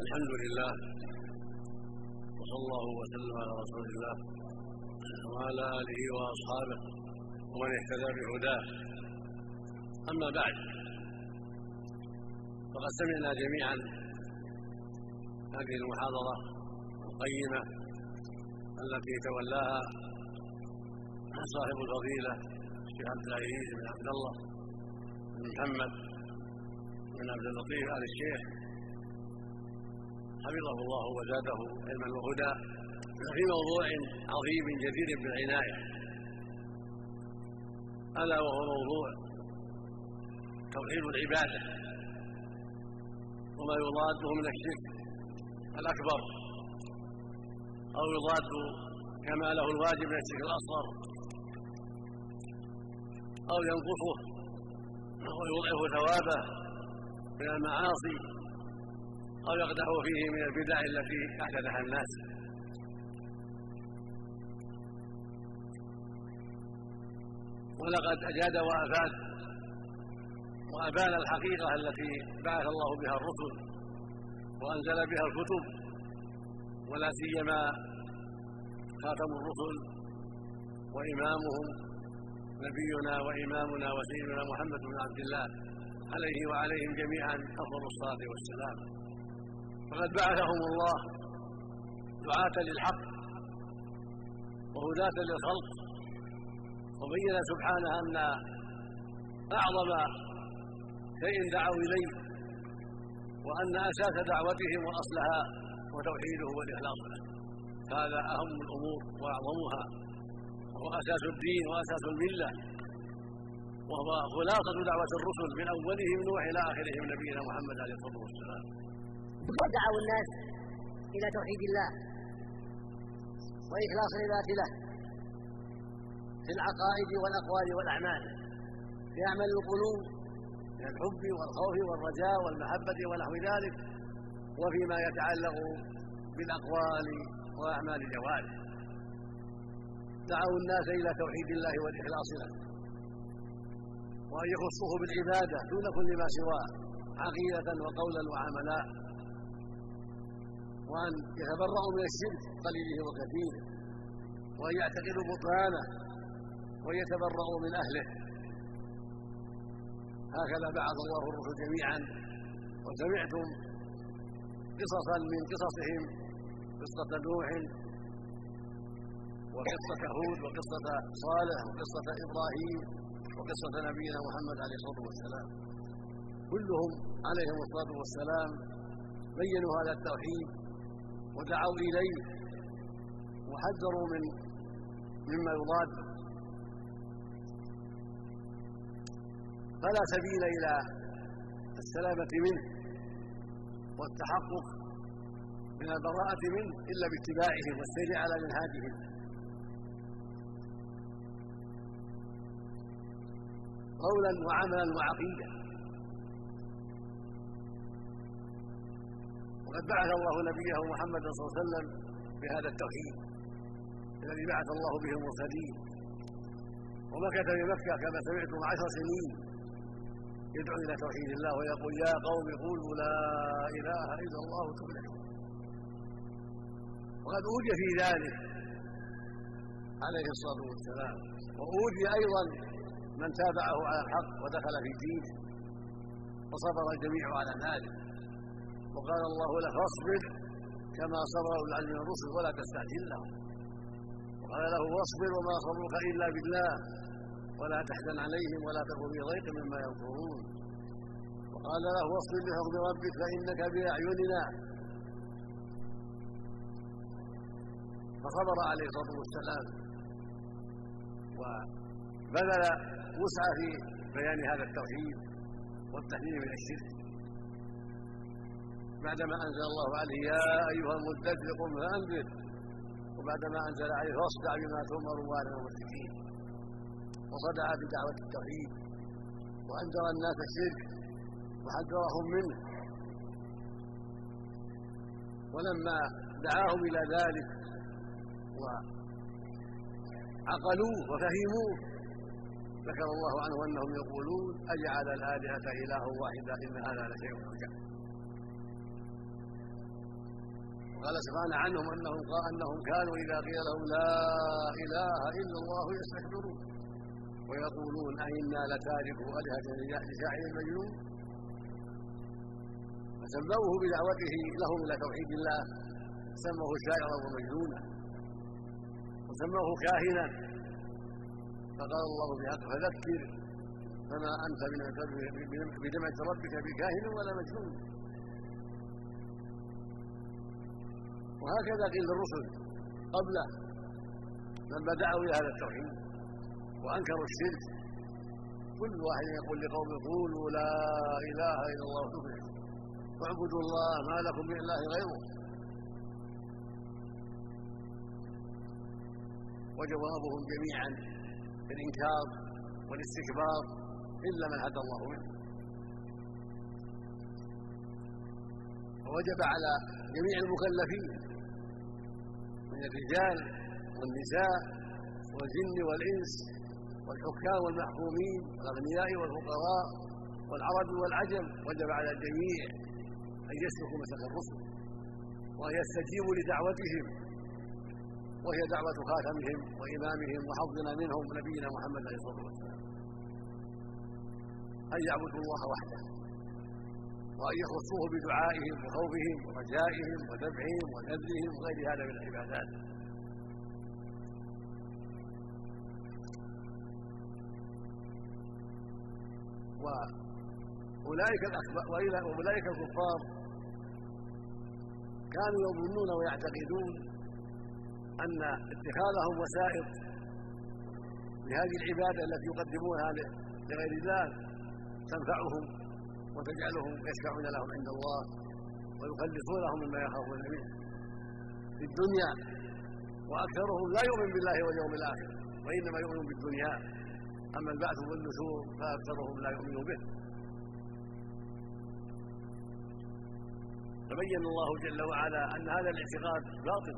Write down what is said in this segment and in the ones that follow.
الحمد لله، وصلى الله وسلم على رسول الله وعلى آله وأصحابه ومن اهتدى بهداه. أما بعد، فقد سمعنا جميعا هذه المحاضرة القيمة التي تولاها صاحب الفضيلة الشيخ عبد العزيز بن عبد الله بن محمد بن عبد اللطيف آل الشيخ حفظه الله وزاده علما وهدى في موضوع عظيم جدير بالعناية، ألا وهو موضوع توحيد العبادة وما يضاده من الشرك الأكبر، أو يضاد كماله الواجب من الشرك الأصغر، أو ينقصه ويضعف ثوابه من المعاصي، أو يقدح فيه من البدع التي أحدثها الناس. ولقد أجاد وأفاد وأبان الحقيقة التي بعث الله بها الرسل وأنزل بها الكتب، ولا سيما خاتم الرسل وإمامهم نبينا وإمامنا وسيدنا محمد بن عبد الله عليه وعليهم جميعا أفضل الصلاة والسلام. فقد بعثهم الله دعاة للحق وهداة للخلق، وبين سبحانه أن أعظم شيء دعوا إليه وأن أساس دعوتهم وأصلها وتوحيده والإخلاص له، هذا أهم الأمور وأعظمها، وهو أساس الدين وأساس الملة، وهو خلاصة دعوة الرسل من أولهم نوح إلى آخرهم نبينا محمد عليه الصلاة والسلام. ودعوا الناس إلى توحيد الله وإخلاص العبادة له في العقائد والأقوال والأعمال، في أعمال القلوب من الحب والخوف والرجاء والمحبة ونحو ذلك، وفيما يتعلق بالأقوال وأعمال الجوارح. دعوا الناس إلى توحيد الله والإخلاص له، وأن يخصوه بالعبادة دون كل ما سواه عقيدة وقولا وعملا، وأن يتبرأوا من الشرك قليله وكثيره، وأن يعتقدوا بطلانه ويتبرأوا من أهله. هكذا بعث الله الرسل جميعا، وسمعتم قصصا من قصصهم، قصة نوح وقصة هود وقصة صالح وقصة إبراهيم وقصة نبينا محمد عليه الصلاة والسلام، كلهم عليهم الصلاة والسلام بينوا هذا التوحيد ودعوا إليه وحذروا مما يضاد، فلا سبيل إلى السلامة منه والتحقق من البراءة منه إلا باتباعهم والسير على منهاجهم. قولا وعملا وعقيدة. وقد بعث الله نبيه محمد صلى الله عليه وسلم بهذا التوحيد الذي بعث الله به المرسلين، ومكث بمكة كما سمعتم 10 سنين يدعو إلى توحيد الله ويقول: يا قوم قولوا لا إله إلا الله تفلحون. وقد أوذي في ذلك عليه الصلاة والسلام، وأوذي أيضا من تابعه على الحق ودخل في دينه، وصبر الجميع على ذلك. وقال الله له: فاصبر كما صبر أولو العزم من الرسل ولا تستعجل لهم. وقال له: واصبر وما صبرك إلا بالله ولا تحزن عليهم ولا تك في ضيق مما يمكرون. وقال له: واصبر لحكم ربك فإنك بأعيننا. فصبر عليه الصلاة والسلام وبذل وسعى في بيان هذا التوحيد والتحذير من الشرك، بعدما أنزل الله عليه: يا أيها المدثر قم فأنذر، وبعدما أنزل عليه: فاصدع بما تؤمر وأعرض عن المشركين. وصدع بدعوة التوحيد وأنذر الناس الشرك وحذرهم منه. ولما دعاهم إلى ذلك وعقلوه وفهموه، ذكر الله عنه أنهم يقولون: أجعل الآلهة إله واحدا إن هذا لشيء عجاب. قال سبحانه عنهم أنهم كانوا إذا قيل لهم لا إله إلا الله يستكبرون ويقولون أئنا لتاركوا آلهتنا لشاعر مجنون. فسموه بدعوته لهم إلى توحيد الله، سموه شاعرا ومجنونا، وسموه كاهنا، فقال الله في حقه فذكر فما أنت بدمعة ربك بكاهن ولا مجنون. وهكذا قيل للرسل قبله لما دعوا إلى هذا التوحيد وأنكروا الشرك، كل واحد يقول لقومه قولوا لا إله إلا الله تفلحوا واعبدوا الله ما لكم من إله غيره. وجوابهم جميعا الإنكار والاستكبار إلا من هدى الله منه. فوجب على جميع المكلفين من الرجال والنساء والجن والإنس والحكام والمحكومين والأغنياء والفقراء والعرب والعجم، وجب على الجميع أن يسلكوا مسلك الرسل وأن يستجيبوا لدعوتهم، وهي دعوة خاتمهم وإمامهم وحظنا منهم نبينا محمد عليه الصلاة والسلام، أن يعبدوا الله وحده وأن يخصوه بدعائهم وخوفهم ورجائهم ودفعهم ونذرهم وغير هذا من العبادات. وأولئك الكفار كانوا يظنون ويعتقدون أن اتخاذهم وسائط لهذه العبادة التي يقدمونها لغير الله تنفعهم وتجعلهم يشفعون لهم عند الله ويخلصونهم مما يخافون منه في الدنيا. وأكثرهم لا يؤمن بالله واليوم الآخر وإنما يؤمن بالدنيا، أما البعث والنشور فأكثرهم لا يؤمن به. فبين الله جل وعلا أن هذا الاعتقاد باطل،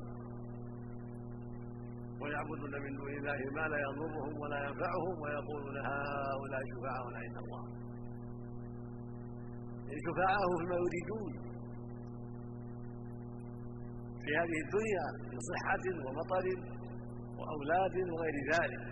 ويعبدون من دون الله ما لا يضرهم ولا ينفعهم ويقولون هؤلاء شفعاؤنا عند الله، يعني شفعاءهم فيما يريدون في هذه الدنيا من صحة ومطر وأولاد وغير ذلك.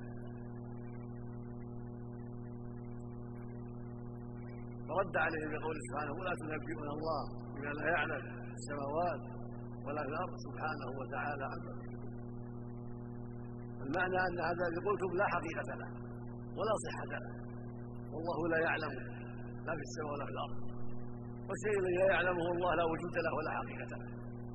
فرد عليهم بقوله سبحانه ولا تنبئون الله بما لا يعلم في السماوات ولا في الأرض سبحانه وتعالى عما يشركون. المعنى أن هذا الذي قلتم لا حقيقة له ولا صحة له، والله لا يعلم لا في السماء ولا في الأرض، والشيء الذي لا يعلمه الله لا وجود له ولا حقيقة له.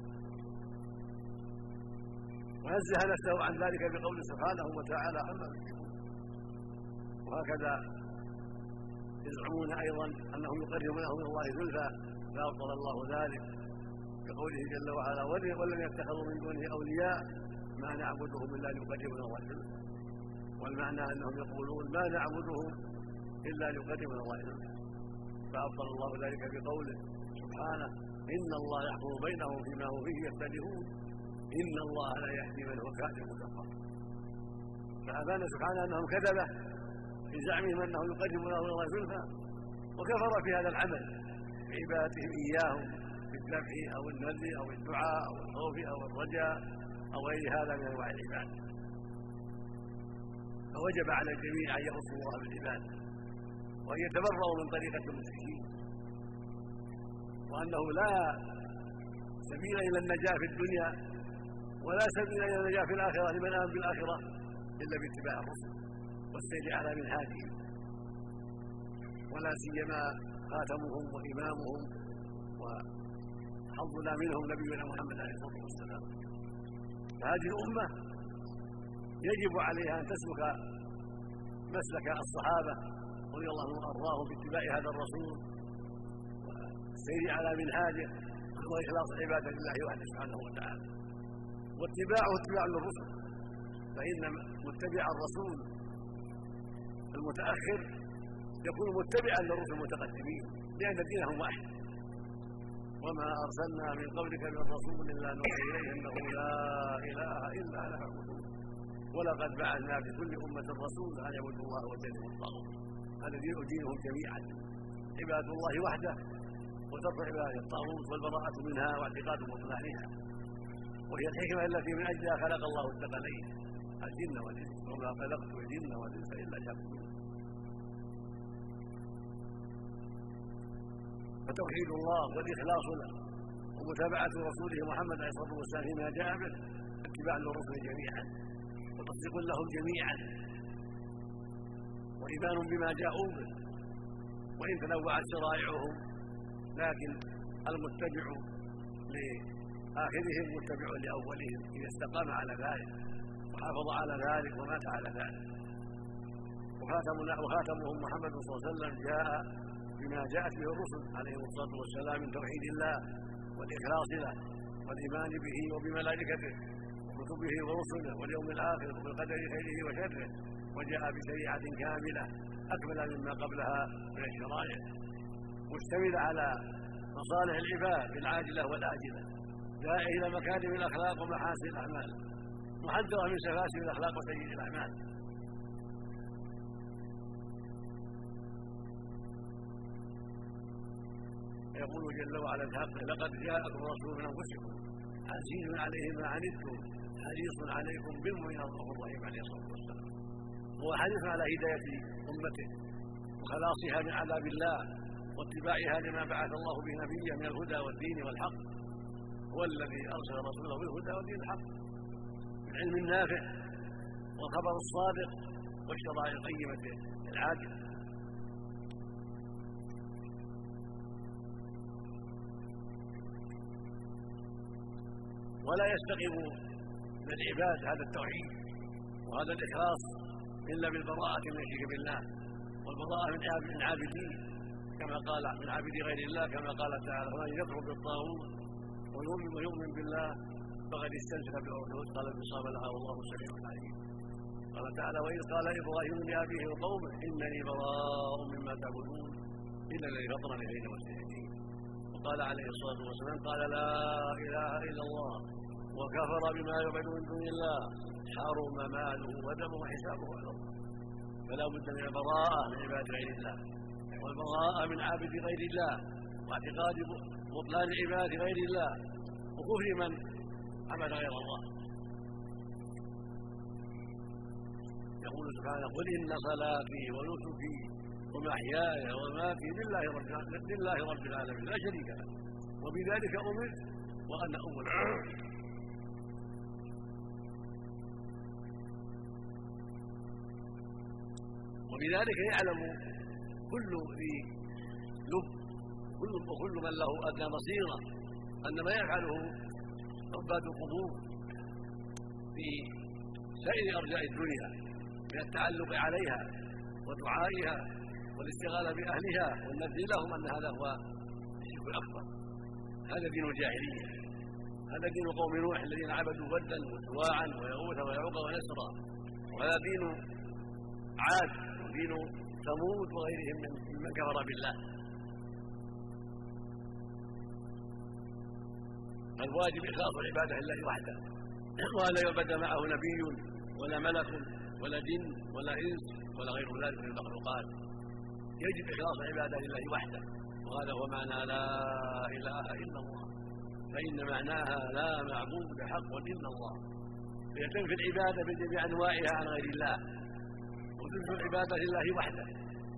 ونزه نفسه عن ذلك بقوله سبحانه وتعالى عما يشركون. وهكذا يزعمون أيضا أنهم يقربونه من الله زلفى فأبطل الله ذلك بقوله جل وعلا ولم يتخذوا من دونه أولياء ما نعبدهم إلا ليقربونا الله زلفى. والمعنى أنهم يقولون ما نعبدهم إلا ليقربونا الله زلفى، فأبطل الله ذلك بقوله سبحانه إن الله يحكم بينهم فيما هم فيه يختلفون إن الله لا يهدي من هو كاذب كفار. فأبان سبحانه أنهم كذبة في زعمهم أنه يقربون الله زلفى، وكفر في هذا العمل بعبادتهم إياهم بالذبح أو النذر أو الدعاء أو الخوف أو الرجاء أو غير هذا من أنواع العبادة. فوجب على الجميع أن يخصوا الله بالعبادة وأن يتبرؤوا من طريقة المشركين، وأنه لا سبيل إلى النجاة في الدنيا ولا سبيل إلى النجاة في الآخرة لمن آمن بالآخرة إلا باتباع الرسل والسير على منهاجهم، ولا سيما خاتمهم وإمامهم وحظنا منهم نبينا محمد عليه الصلاة والسلام. فهذه الأمة يجب عليها أن تسلك مسلك الصحابة رضي الله عنهم وأرضاهم باتباع هذا الرسول والسير على منهاجه وإخلاص العبادة لله وحده سبحانه وتعالى، واتباعه اتباع للرسل، فإن متبع الرسول المتأخر يكون متبعا للرسل المتقدمين لأن دينهم واحد. وما أرسلنا من قبلك من رسول إلا نوحي إليه أنه لا إله إلا أنا فاعبدون ولقد بعثنا في كل أمة رسول أن يعبدوا الله واجتنبوا الطاغوت. هذا دينهم جميعا عبادة الله وحده وترك عبادة الطاغوت والبراءة منها واعتقاد بطلانها، وهي الحكمة التي من أجلها خلق الله الثقلين الجن والإنس، وما خلقت الجن والإنس إلا ليعبدون. فتوحيد الله والإخلاص له ومتابعة رسوله محمد عليه الصلاة والسلام فيما جاء به اتباع للرسل جميعا وتصديق لهم جميعا وإيمان بما جاءوا به، وإن تنوعت شرائعهم لكن المتبع لآخرهم متبع لأولهم إذا استقام على ذلك وحافظ على ذلك ومات على ذلك. وخاتمهم محمد صلى الله عليه وسلم جاء بما جاءت به الرسل عليهم الصلاة والسلام من توحيد الله والإخلاص له والإيمان به وبملائكته وكتبه ورسله واليوم الآخر وبالقدر خيره وشره، وجاء بشريعة كاملة أكمل مما قبلها من الشرائع مشتملة على مصالح العباد العاجلة والآجلة، داعية إلى مكارم الأخلاق ومحاسن الأعمال، محذرة من سفاسف الأخلاق وسيئ الأعمال. يقول جل وعلا الحق: لقد جاءكم رسول من أنفسكم عزيز عليه ما عنتم حريص عليكم بالمؤمنين رؤوف رحيم عليه الصلاة والسلام. هو حريص على هداية أمته وخلاصها من عذاب الله واتباعها لما بعث الله به نبيه من الهدى والدين والحق. هو الذي أرسل رسوله بالهدى والدين الحق، بالعلم النافع والخبر الصادق والشرائع القيمة العاجلة. ولا يستقيم للعباد هذا التوحيد وهذا الإخلاص إلا بالبراءة من الشرك بالله والبراءة من عابدين، كما قال من عابد غير الله، كما قال تعالى: ومن يكفر بالطاغوت ويؤمن بالله فقد استمسك بالعروة قال انفصام لها والله سميع عليم. قال تعالى: وإذ قال إبراهيم لأبيه وقومه إنني براء مما تعبدون إلا الذي فطرني فإنه سيهدين. وقال عليه الصلاة والسلام: قال لا إله إلا الله وكفر بما يعبد من دون الله حرم ماله ودمه وحسابه على الله. فلا بد من البراءة من عباد غير الله والبراءة من عابد غير الله واعتقاد بطلان عباد غير الله وكفر من عبد غير الله. يقول سبحانه: قل إن صلاتي ونسكي ومحياي ومماتي لله رب العالمين لا شريك له وبذلك أمرت وأنا أول العالمين. وبذلك يعلم كل ذي لب وكل من له أدنى بصيرة أن ما يفعله عباد القبور في سائر أرجاء الدنيا من التعلق عليها ودعائها والاستغاثة بأهلها والنذر لهم أن هذا هو الشرك الأكبر. هذا دين الجاهلية، هذا دين قوم نوح الذين عبدوا ودا وسواعا ويغوث ويعوق ونسرا، وهذا دين عاد ودين ثمود وغيرهم ممن كفر بالله. الواجب إخلاص العبادة لله وحده، ولا يعبد معه نبي ولا ملك ولا جن ولا إنس ولا غير ذلك من المخلوقات. يجب إخلاص العبادة لله وحده، وهذا هو معنى لا إله إلا الله، فإن معناها لا معبود بحق إلا الله. فيتم في العبادة بجميع أنواعها عن غير الله، وتنفي العبادة لله وحده.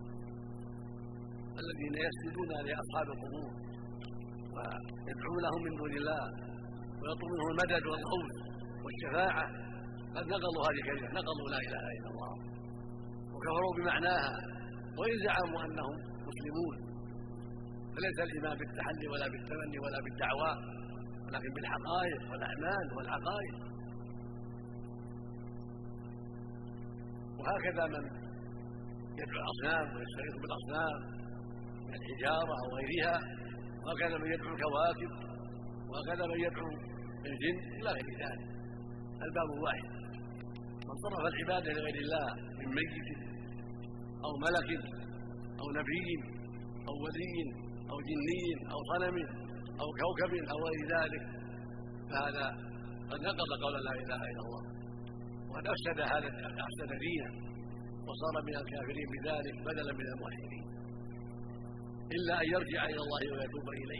الذين يسجدون لأصحاب القبور ويدعونهم من دون الله ويطلب منهم المدد والغوث والشفاعة قد نقضوا هذه الكلمة، نقضوا لا إله إلا الله وكفروا بمعناها، وإن زعموا أنهم مسلمون فليس الإيمان بالتحلي ولا بالتمني ولا بالدعوى، ولكن بالحقائق والأعمال والعقائد. وهكذا من يدعو الأصنام ويستغيث بالأصنام من الحجارة أو غيرها، وهكذا من يدعو الكواكب، وهكذا من يدعو الجن إلى غير ذلك. الباب واحد: من صرف العبادة لغير الله من ميت أو ملك أو نبي أو ولي أو جني أو صنم أو كوكب أو غير ذلك فهذا قد نقض قول لا إله إلا الله، وقد أفسد دينه وصار من الكافرين بذلك بدلا من الموحدين. إلا أن يرجع إلى الله ويتوب إليه.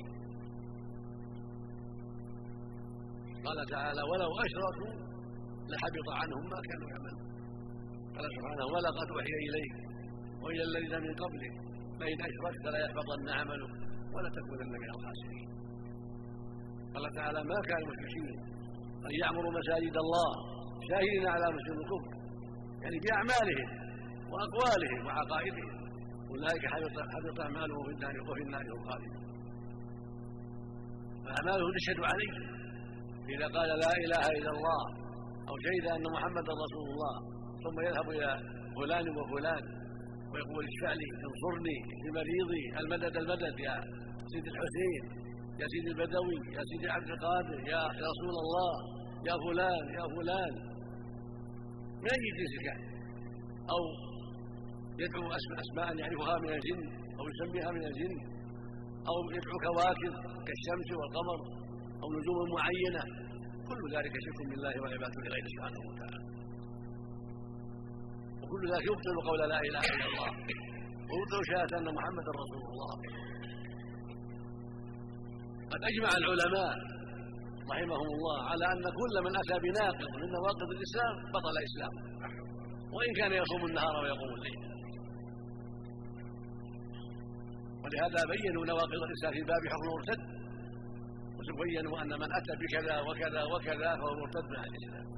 قال تعالى ولو أشركوا لحبط عنهم ما كانوا يعملون. قال سبحانه ولقد أوحي إليك وإلى الذين من قبلك لئن أشركت ليحبطن عملك ولتكونن من الخاسرين. قال تعالى ما كان المشركين أن يعمروا مساجد الله شاهدين على مسلم الكفر، يعني بأعمالهم وأقوالهم وعقائدهم، أولئك حبط أعمالهم في النار وفي النار هم خالدون. فأعمالهم تشهد عليه إذا قال لا إله إلا الله أو شهد أن محمدا رسول الله ثم يذهب إلى فلان وفلان ويقول اشفع لي انصرني في مريضي المدد المدد يا سيدي الحسين يا سيدي البدوي يا سيدي عبد القادر يا رسول الله يا فلان يا فلان من أي جنس كان، أو يدعو أسماء يعرفها من الجن أو يسميها من الجن، أو يدعو كواكب كالشمس والقمر أو نجوم معينة، كل ذلك شرك بالله وعباده لغيره سبحانه وتعالى. وكل ذلك يبطل قول لا إله إلا الله ويبطل شهادة أن محمدا رسول الله. قد أجمع العلماء رحمهم الله على أن كل من أتى بناقض من نواقض الإسلام بطل إسلامه وإن كان يصوم النهار ويقوم الليل. ولهذا بينوا نواقض الإسلام في باب حكم المرتد، وبينوا أن من أتى بكذا وكذا وكذا فهو مرتد عن الإسلام.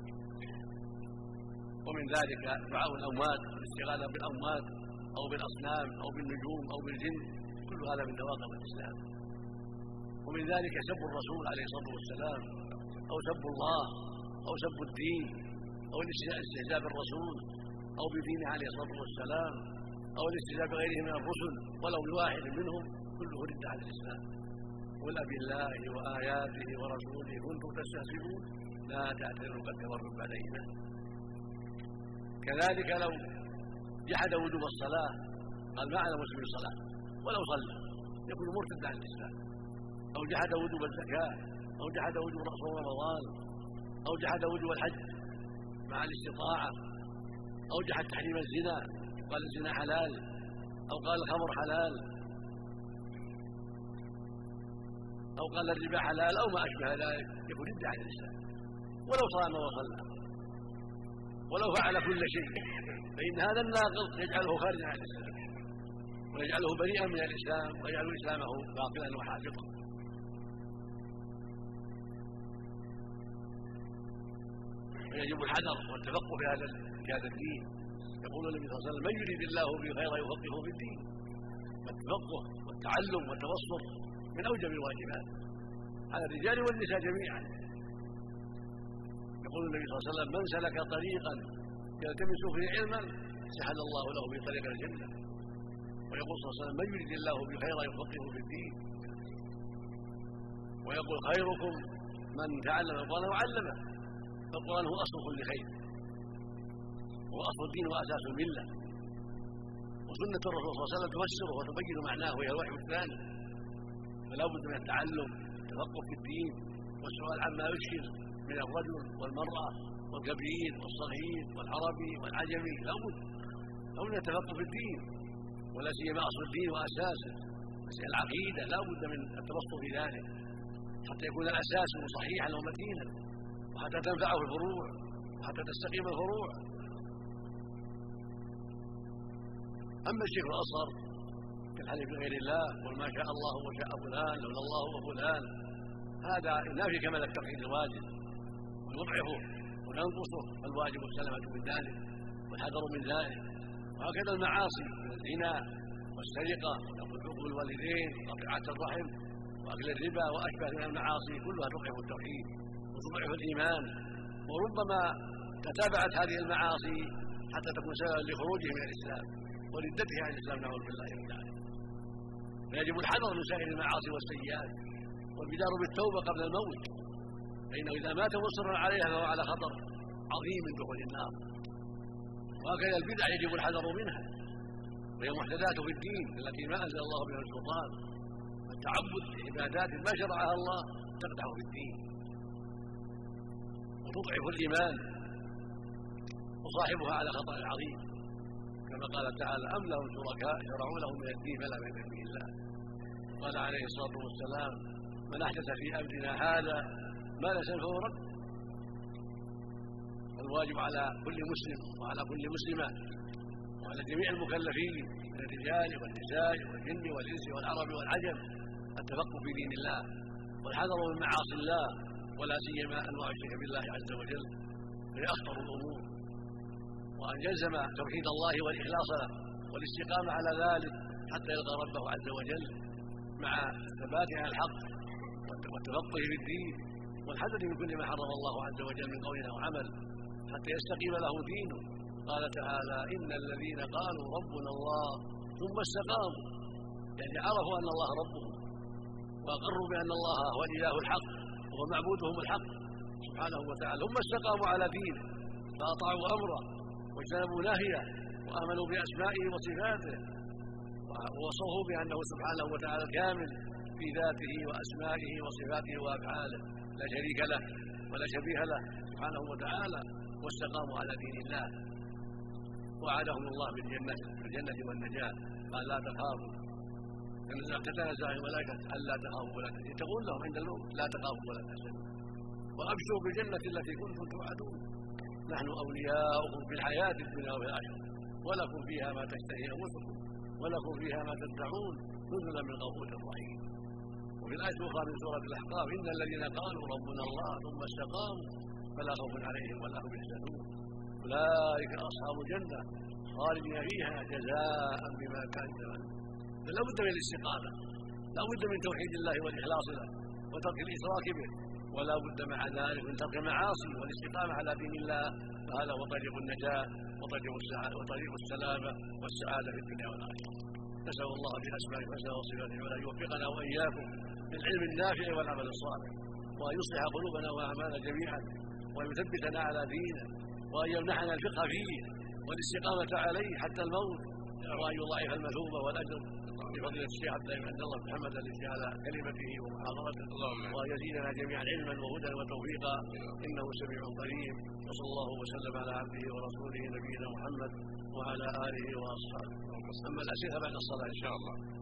ومن ذلك دعاء الأموات والاستغاثة بالأموات أو بالأصنام أو بالنجوم أو بالجن، كل هذا من نواقض الإسلام. ومن ذلك سب الرسول عليه الصلاة والسلام أو سب الله أو سب الدين أو الاستهزاء بالرسول أو بدينه عليه الصلاة والسلام أو الاستهزاء بغيره من الرسل ولو بواحد منهم، كله رد على الإسلام. قل بالله وآياته ورسوله كنتم تستهزئون لا تعتذروا قد كفرتم بعد إيمانكم. كذلك لو جحد وجوب الصلاة قال ما على مسلم الصلاة ولو صلى يكون مرتد عن الإسلام، أو جحد وجوب الزكاة أو جحد وجوب صوم رمضان أو جحد وجوب الحج مع الاستطاعة أو جحد تحريم الزنا قال الزنا حلال أو قال الخمر حلال أو قال الربا حلال أو ما أشبه ذلك، يكون رد عن الإسلام. ولو صام وصلى ولو فعل كل شيء فإن هذا الناقض يجعله خارجا عن الإسلام ويجعله بريئا من الإسلام ويجعل إسلامه باطلا وحافظا. ويجب الحذر والتفقه في هذا الدين. يقول النبي صلى الله عليه وسلم من يريد الله به خيرا يفقهه في الدين. التفقه والتعلم والتبصر من أوجب الواجبات على الرجال والنساء جميعا. يقول النبي صلى الله عليه وسلم من سلك طريقا يلتمس فيه علما سهل الله له به طريق الجنة. ويقول صلى الله عليه وسلم من يريد الله به خيرا يفقهه في الدين. ويقول خيركم من تعلم القرآن وعلمه، فالقرآن هو أصل كل خير، هو أصل الدين وأساس الملة. وسنة الرسول صلى الله عليه وسلم تفسره وتبين معناه وهي الوحي الثاني. فلا بد من التعلم والتفقه في الدين والسؤال عما يشكل من الرجل والمرأة والكبير والصغير والعربي والعجمي. لا بد من التفقه في الدين، ولا سيما أصل الدين وأساسه مسائل العقيدة. لا بد من التبسط في ذلك حتى يكون الأساس صحيحا ومتينا وحتى تنفعه الفروع وحتى تستقيم الفروع. أما الشرك الأصغر كالحلف بغير الله قل ما شاء الله وشاء فلان لولا الله وفلان، هذا ينافي كمال التوحيد الواجب ويضعفه وينقصه، الواجب السلامة من ذلك والحذر من ذلك. وهكذا المعاصي من الزنا والسرقة وحقوق الوالدين وقطيعة الرحم وأكل الربا وأشبه من المعاصي كلها تضعف التوحيد وتضعف الإيمان. وربما تتابعت هذه المعاصي حتى تكون سببا لخروجه من الإسلام وردته عن الإسلام نعوذ بالله من ذلك. فيجب الحذر من سائر المعاصي والسيئات والبدار بالتوبة قبل الموت، فإنه إذا مات مصرا عليها فهو على خطر عظيم من دخول النار. وهكذا البدع يجب الحذر منها، وهي محدثات في الدين التي ما أنزل الله بها السلطان، والتعبد بعبادات ما شرعها الله تقدح في الدين وتضعف الإيمان وصاحبها على خطر عظيم، كما قال تعالى أم لهم شركاء شرعوا لهم من الدين ما لم يأذن به الله قال عليه الصلاة والسلام: من أحدث في أمرنا هذا ما ليس فهو رد. الواجب على كل مسلم وعلى كل مسلمة وعلى جميع المكلفين من الرجال والنساء والجن والإنس والعرب والعجم التفقه في دين الله والحذر من معاصي الله، ولا سيما أنواع الشرك بالله عز وجل، فهي أخطر الأمور، وأن يلزم توحيد الله والإخلاص له والاستقامة على ذلك حتى يلقى ربه عز وجل، مع الثبات على الحق والتفقه في الدين والحذر من كل ما حرم الله عز وجل من قول أو عمل حتى يستقيم له دينه. قال تعالى: إن الذين قالوا ربنا الله ثم استقاموا، يعني عرفوا أن الله ربهم وأقروا بأن الله هو الإله الحق وهو معبودهم الحق سبحانه وتعالى، ثم استقاموا على دينه فأطاعوا أمره واجتنبوا نهيه وآمنوا بأسمائه وصفاته ووصفوه بأنه سبحانه وتعالى كامل في ذاته وأسمائه وصفاته وأفعاله، لا شريك له ولا شبيه له سبحانه وتعالى، واستقاموا على دين الله، وعدهم الله بالجنة والنجاة. قال: لا تخافوا، تتنزع الملائكة ألا تخافوا ولا تحزنوا، تقول لهم عند الموت: لا تخافوا ولا تحزنوا وأبشروا بالجنة التي كنتم توعدون، نحن أولياؤكم في الحياة الدنيا وفي الآخرة، ولكم فيها ما تشتهي أنفسكم ولكم فيها ما تدعون، نزلا من غفور رحيم. وفي الآية الأخرى من سورة الأحقاف: إن الذين قالوا ربنا الله ثم استقاموا فلا خوف عليهم ولا هم يحزنون، أولئك أصحاب الجنة خالدين فيها جزاء بما كانوا يعملون. فلا بد من الاستقامة، لا بد من توحيد الله والإخلاص له وترك الإشراك به، ولا بد مع ذلك من ترك المعاصي والاستقامة على دين الله، فهذا هو طريق النجاة وطريق السلامة والسعادة في الدنيا والآخرة. نسأل الله بأسمائه الحسنى وصفاته العلى أن يوفقنا وإياكم للعلم النافع والعمل الصالح، وأن يصلح قلوبنا وأعمالنا جميعا، وأن يثبتنا على دينه، وأن يمنحنا الفقه فيه والاستقامة عليه حتى الموت، وأن يضاعف المثوبة والأجر بفضل الشيخ عبد الله محمد الذي على كلمته ومحاضرته، وأن يزيدنا جميعا علما وهدى وتوفيقا إنه سميع قريب. وصلى الله وسلم على عبده ورسوله نبينا محمد وعلى آله وأصحابه. أما الأسئلة بعد الصلاة إن شاء الله.